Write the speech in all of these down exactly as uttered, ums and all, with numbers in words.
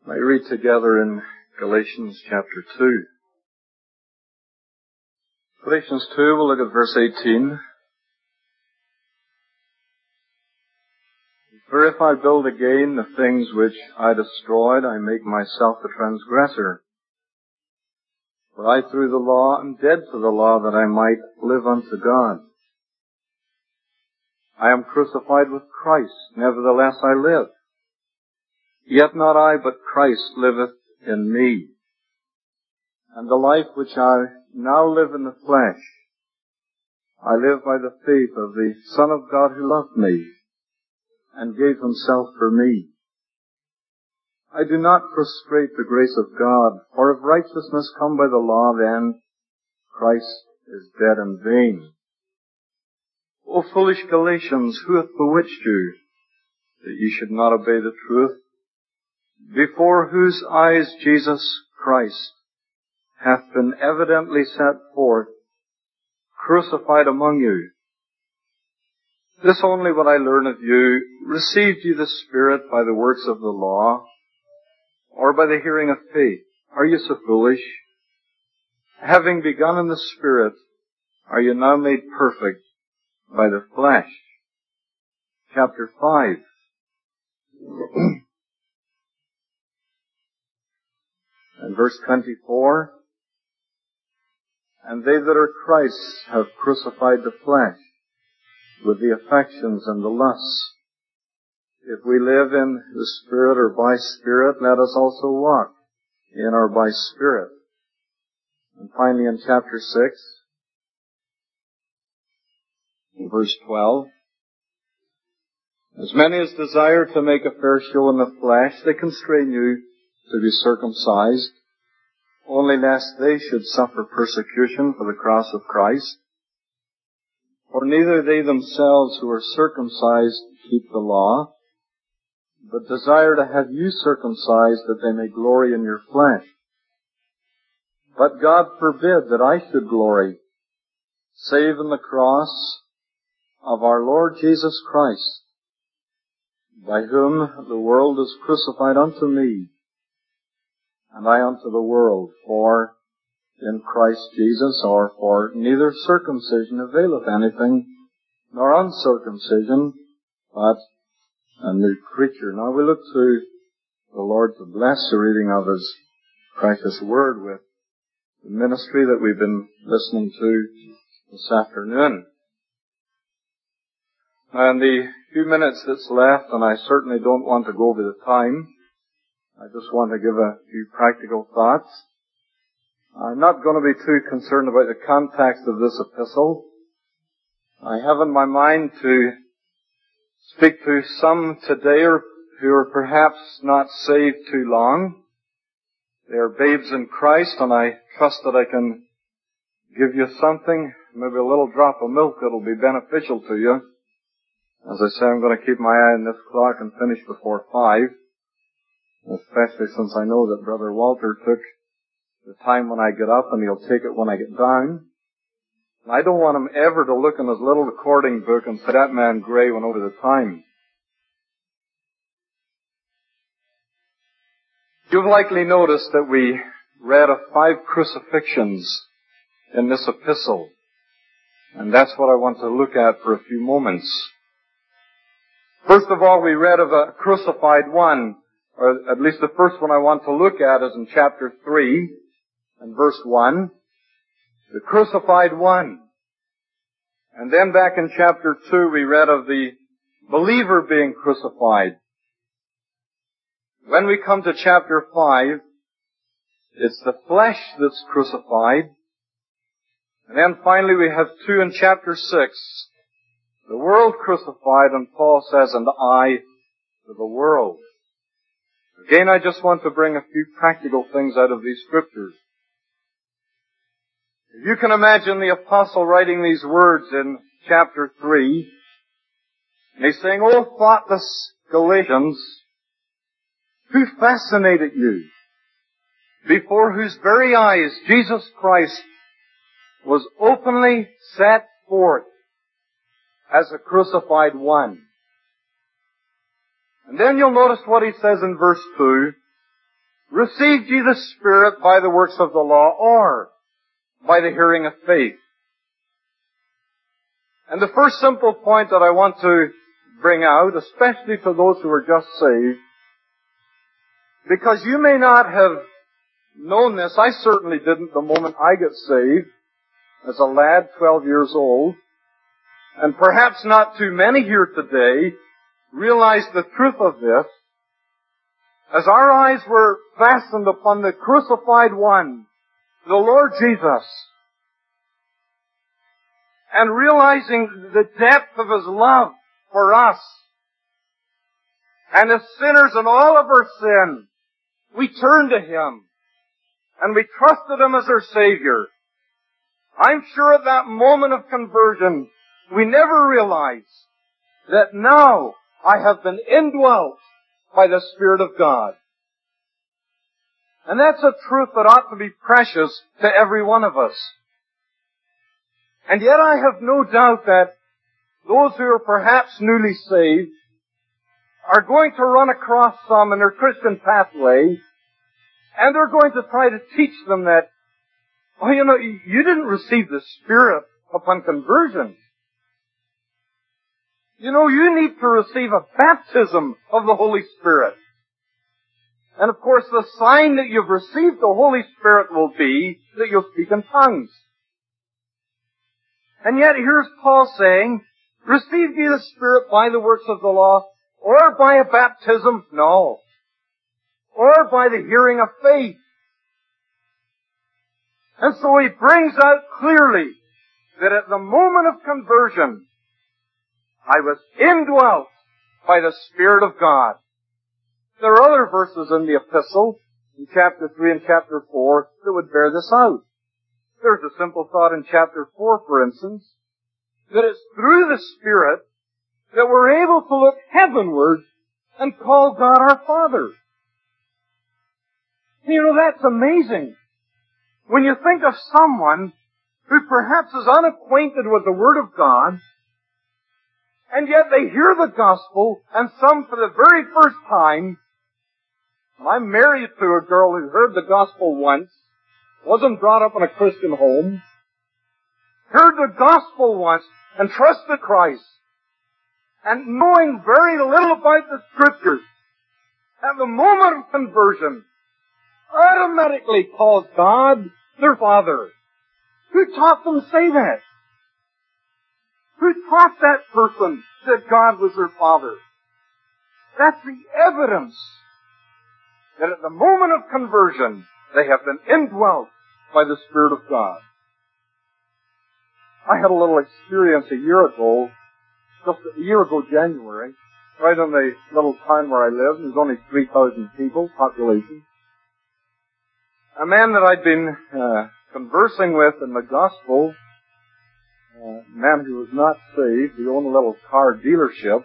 I read together in Galatians chapter two. Galatians two, we'll look at verse eighteen. For if I build again the things which I destroyed, I make myself a transgressor. For I through the law am dead to the law, that I might live unto God. I am crucified with Christ, nevertheless I live. Yet not I, but Christ liveth in me. And the life which I now live in the flesh, I live by the faith of the Son of God who loved me, and gave himself for me. I do not frustrate the grace of God, for if righteousness come by the law, then Christ is dead in vain. O foolish Galatians, who hath bewitched you, that ye should not obey the truth, before whose eyes Jesus Christ hath been evidently set forth, crucified among you? This only would I learn of you, received ye the Spirit by the works of the law, or by the hearing of faith? Are you so foolish? Having begun in the Spirit, are you now made perfect by the flesh? Chapter five. And verse twenty-four. And they that are Christ's have crucified the flesh with the affections and the lusts. If we live in the Spirit or by Spirit, let us also walk in or by Spirit. And finally in chapter six, in verse twelve, as many as desire to make a fair show in the flesh, they constrain you to be circumcised, only lest they should suffer persecution for the cross of Christ. For neither they themselves who are circumcised keep the law, but desire to have you circumcised, that they may glory in your flesh. But God forbid that I should glory, save in the cross of our Lord Jesus Christ, by whom the world is crucified unto me, and I unto the world. For in Christ Jesus, or for neither circumcision availeth anything, nor uncircumcision, but a new creature. Now we look to the Lord to bless the reading of His precious Word with the ministry that we've been listening to this afternoon. Now in the few minutes that's left, and I certainly don't want to go over the time, I just want to give a few practical thoughts. I'm not going to be too concerned about the context of this epistle. I have in my mind to speak to some today who are perhaps not saved too long. They are babes in Christ, and I trust that I can give you something, maybe a little drop of milk that will be beneficial to you. As I say, I'm going to keep my eye on this clock and finish before five, especially since I know that Brother Walter took the time when I get up, and he'll take it when I get down. And I don't want him ever to look in his little recording book and say, that man Gray went over the time. You've likely noticed that we read of five crucifixions in this epistle. And that's what I want to look at for a few moments. First of all, we read of a crucified one, or at least the first one I want to look at is in chapter three and verse one. The crucified one. And then back in chapter two, we read of the believer being crucified. When we come to chapter five, it's the flesh that's crucified. And then finally we have two in chapter six. The world crucified, and Paul says, and I to the world. Again, I just want to bring a few practical things out of these scriptures. If you can imagine the apostle writing these words in chapter three, and he's saying, "Oh, thoughtless Galatians, who fascinated you, before whose very eyes Jesus Christ was openly set forth as a crucified one." And then you'll notice what he says in verse two, Received ye the Spirit by the works of the law or by the hearing of faith? And the first simple point that I want to bring out, especially to those who are just saved, because you may not have known this, I certainly didn't the moment I got saved, as a lad, twelve years old, and perhaps not too many here today realize the truth of this, as our eyes were fastened upon the crucified one, the Lord Jesus, and realizing the depth of His love for us, and as sinners and all of our sin, we turned to Him, and we trusted Him as our Savior. I'm sure at that moment of conversion, we never realized that now I have been indwelt by the Spirit of God. And that's a truth that ought to be precious to every one of us. And yet I have no doubt that those who are perhaps newly saved are going to run across some in their Christian pathway, and they're going to try to teach them that, oh, you know, you didn't receive the Spirit upon conversion. You know, you need to receive a baptism of the Holy Spirit. And of course, the sign that you've received the Holy Spirit will be that you'll speak in tongues. And yet here's Paul saying, received ye the Spirit by the works of the law, or by a baptism? No. Or by the hearing of faith. And so he brings out clearly that at the moment of conversion, I was indwelt by the Spirit of God. There are other verses in the epistle, in chapter three and chapter four, that would bear this out. There's a simple thought in chapter four, for instance, that it's through the Spirit that we're able to look heavenward and call God our Father. You know, that's amazing. When you think of someone who perhaps is unacquainted with the Word of God, and yet they hear the gospel, and some for the very first time. I'm married to a girl who heard the gospel once, wasn't brought up in a Christian home, heard the gospel once, and trusted Christ, and knowing very little about the Scriptures, at the moment of conversion, automatically calls God their Father. Who taught them to say that? Who taught that person that God was their Father? That's the evidence that at the moment of conversion, they have been indwelt by the Spirit of God. I had a little experience a year ago, just a year ago January, right in the little town where I live. There's only three thousand people, population. A man that I'd been uh, conversing with in the gospel, a man who was not saved, he owned a little car dealership.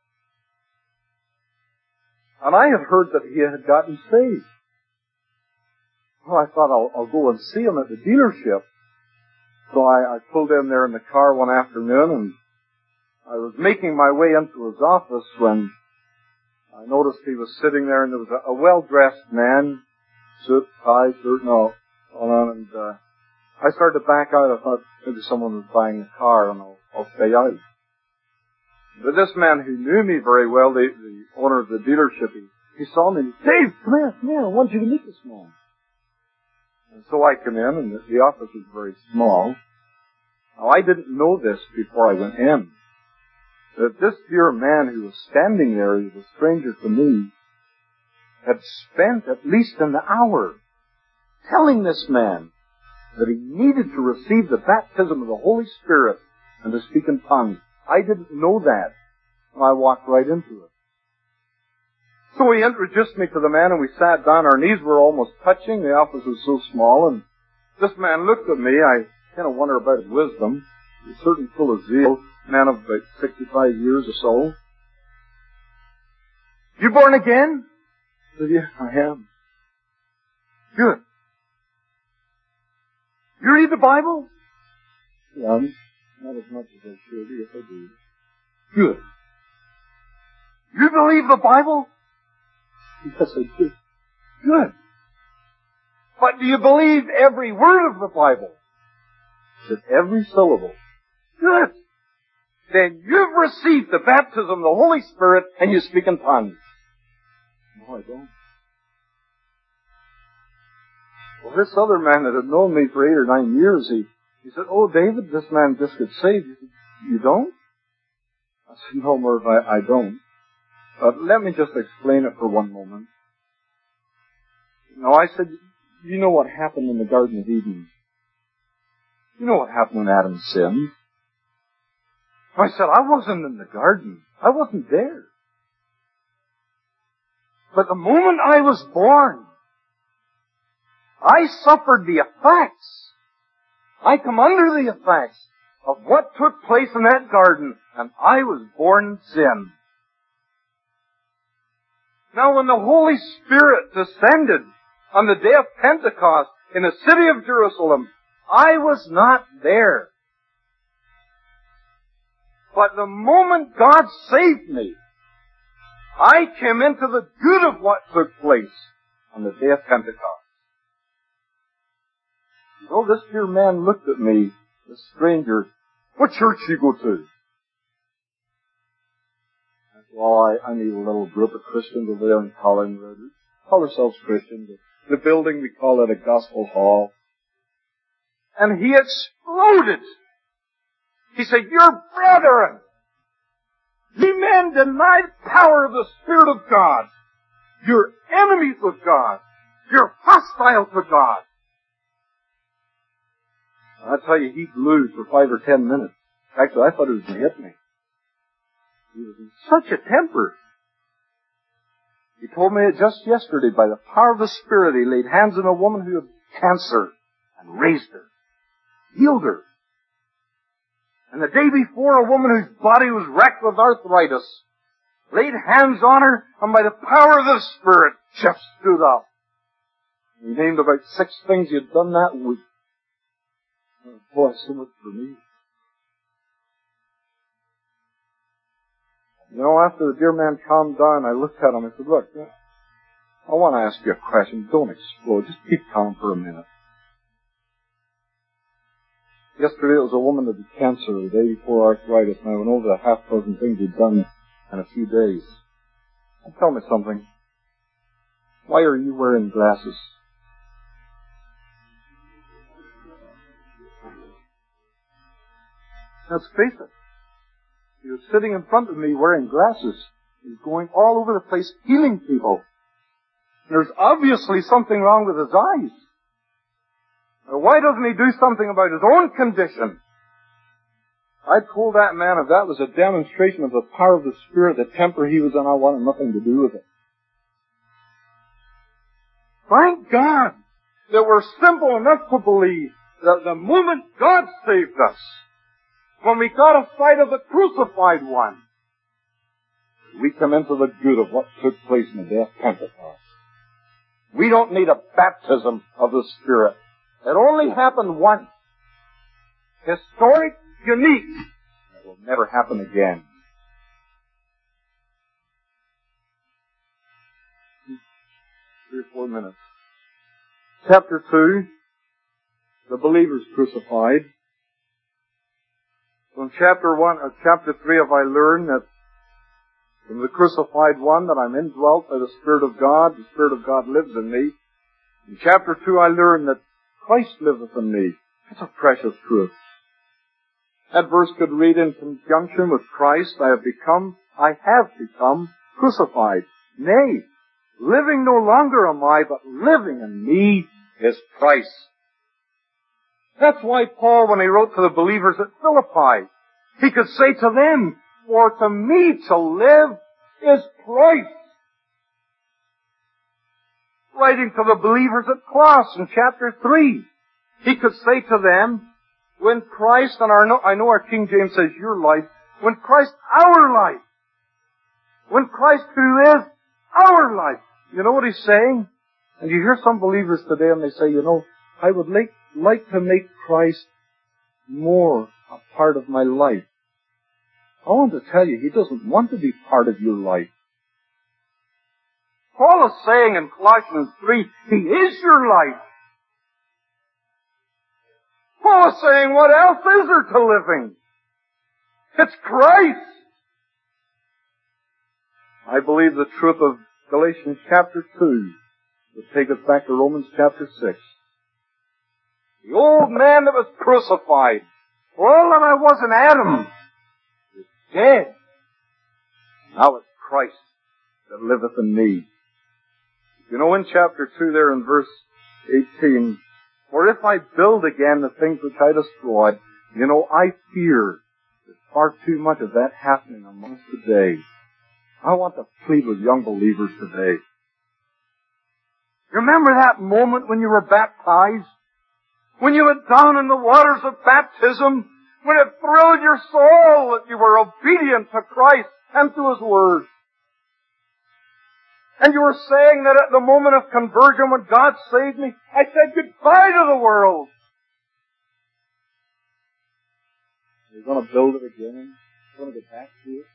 And I had heard that he had gotten saved. Well, I thought I'll, I'll go and see him at the dealership. So I, I pulled in there in the car one afternoon, and I was making my way into his office when I noticed he was sitting there, and there was a, a well-dressed man, suit, tie, shirt, and all on, and uh, I started to back out. I thought maybe someone was buying a car, and I'll, I'll stay out. But this man who knew me very well, the, the owner of the dealership, he, he saw me. Dave, come here, come here. I want you to meet this man. And so I come in, and the, the office was very small. Now, I didn't know this before I went in, that this dear man who was standing there, he was a stranger to me, had spent at least an hour telling this man that he needed to receive the baptism of the Holy Spirit and to speak in tongues. I didn't know that. I walked right into it. So he introduced me to the man, and we sat down. Our knees were almost touching. The office was so small, and this man looked at me. I kind of wonder about his wisdom. He was certainly full of zeal. Man of about sixty-five years or so. You born again? I said, yeah, I am. Good. You read the Bible? Yeah, not as much as I should. Yes, I do. Good. You believe the Bible? Yes, I do. Good. But do you believe every word of the Bible? I said, every syllable. Good. Then you've received the baptism of the Holy Spirit and you speak in tongues. No, I don't. Well, this other man that had known me for eight or nine years, he, he said, oh, David, this man just got saved. He said, you don't? I said, no, Murph, I, I don't. But let me just explain it for one moment. No, I said, you know what happened in the Garden of Eden? You know what happened when Adam sinned? I said, I wasn't in the garden. I wasn't there. But the moment I was born, I suffered the effects. I come under the effects of what took place in that garden, and I was born in sin. Now when the Holy Spirit descended on the day of Pentecost in the city of Jerusalem, I was not there. But the moment God saved me, I came into the good of what took place on the day of Pentecost. You know, this dear man looked at me, this stranger. What church do you go to? I said, well, I, I need a little group of Christians over there in Collingwood. We call ourselves Christians. The building, we call it a gospel hall. And he exploded. He said, your brethren, ye men deny the power of the Spirit of God. You're enemies of God. You're hostile to God. I tell you, he blew for five or ten minutes. Actually, I thought he was going to hit me. He was in such a temper. He told me it just yesterday, by the power of the Spirit, he laid hands on a woman who had cancer and raised her, healed her. And the day before, a woman whose body was wrecked with arthritis laid hands on her, and by the power of the Spirit, just stood up. He named about six things he had done that week. Oh, boy, so much for me. You know, after the dear man calmed down, I looked at him and said, look, I want to ask you a question. Don't explode. Just keep calm for a minute. Yesterday it was a woman that had cancer, the day before arthritis, and I went over the half dozen things he'd done in a few days. And tell me something. Why are you wearing glasses? Let's face it. He was sitting in front of me wearing glasses. He was going all over the place healing people. There's obviously something wrong with his eyes. Now, why doesn't he do something about his own condition? I told that man if that was a demonstration of the power of the Spirit, the temper he was in, I wanted nothing to do with it. Thank God that we're simple enough to believe that the moment God saved us, when we got a sight of the crucified one, we come into the good of what took place in the day of Pentecost. We don't need a baptism of the Spirit. It only happened once. Historic, unique. It will never happen again. Three or four minutes. Chapter two, the believers crucified. So in chapter one, or chapter three, have I learned that from the crucified one that I'm indwelt by the Spirit of God, the Spirit of God lives in me. In chapter two, I learned that Christ liveth in me. That's a precious truth. That verse could read in conjunction with Christ, I have become, I have become crucified. Nay, living no longer am I, but living in me is Christ. That's why Paul, when he wrote to the believers at Philippi, he could say to them, for to me to live is Christ. Writing to the believers at Colossae in chapter three, he could say to them, when Christ, and our, I know our King James says your life, when Christ, our life, when Christ who is our life. You know what he's saying? And you hear some believers today and they say, you know, I would like, like to make Christ more a part of my life. I want to tell you, he doesn't want to be part of your life. Paul is saying in Colossians three, he is your life. Paul is saying, what else is there to living? It's Christ. I believe the truth of Galatians chapter two will take us back to Romans chapter six. The old man that was crucified, all that I was in Adam, is dead. Now it's Christ that liveth in me. You know, in chapter two there in verse eighteen, for if I build again the things which I destroyed, you know, I fear there's far too much of that happening amongst today. I want to plead with young believers today. Remember that moment when you were baptized? When you went down in the waters of baptism? When it thrilled your soul that you were obedient to Christ and to His Word? And you were saying that at the moment of conversion when God saved me, I said goodbye to the world. You're going to build it again? You're going to get back to it?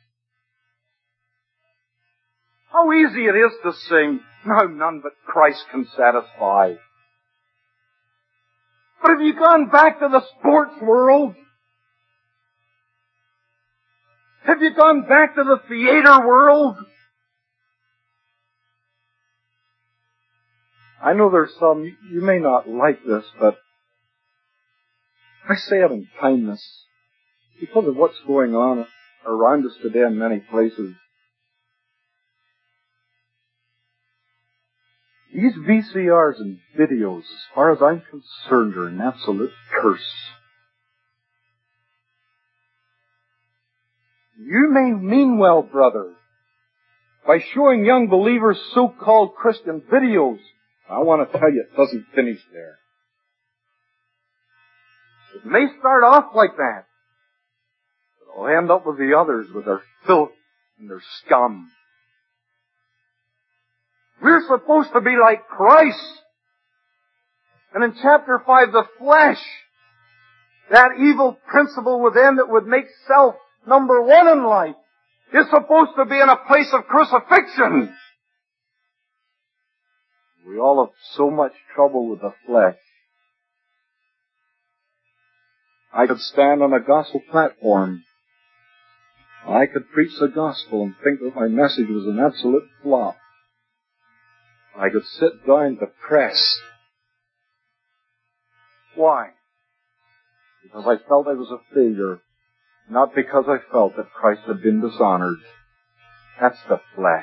How easy it is to sing, now none but Christ can satisfy. But have you gone back to the sports world? Have you gone back to the theater world? I know there's some, you, you may not like this, but I say it in kindness because of what's going on around us today in many places. These V C Rs and videos, as far as I'm concerned, are an absolute curse. You may mean well, brother, by showing young believers so-called Christian videos. I want to tell you, it doesn't finish there. It may start off like that, but it'll end up with the others, with their filth and their scum. We're supposed to be like Christ. And in chapter five, the flesh, that evil principle within that would make self number one in life, is supposed to be in a place of crucifixion. We all have so much trouble with the flesh. I could stand on a gospel platform. I could preach the gospel and think that my message was an absolute flop. I could sit down depressed. Why? Because I felt I was a failure, not because I felt that Christ had been dishonored. That's the flesh.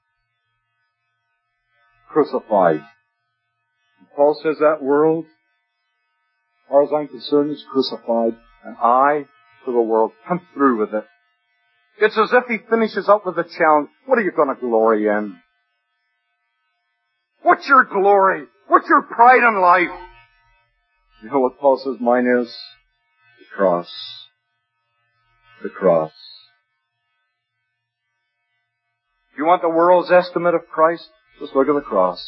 Crucified. And Paul says that world, as far as I'm concerned, is crucified, and I, to the world, come through with it. It's as if he finishes up with a challenge. What are you going to glory in? What's your glory? What's your pride in life? You know what Paul says mine is? The cross. The cross. If you want the world's estimate of Christ, just look at the cross.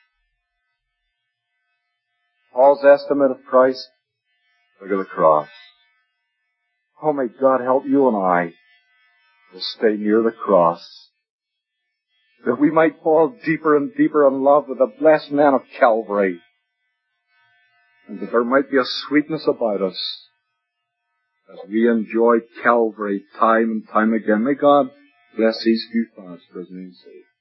Paul's estimate of Christ, look at the cross. Oh, may God help you and I to stay near the cross, that we might fall deeper and deeper in love with the blessed man of Calvary, and that there might be a sweetness about us as we enjoy Calvary time and time again. May God bless these few thoughts for His name's sake.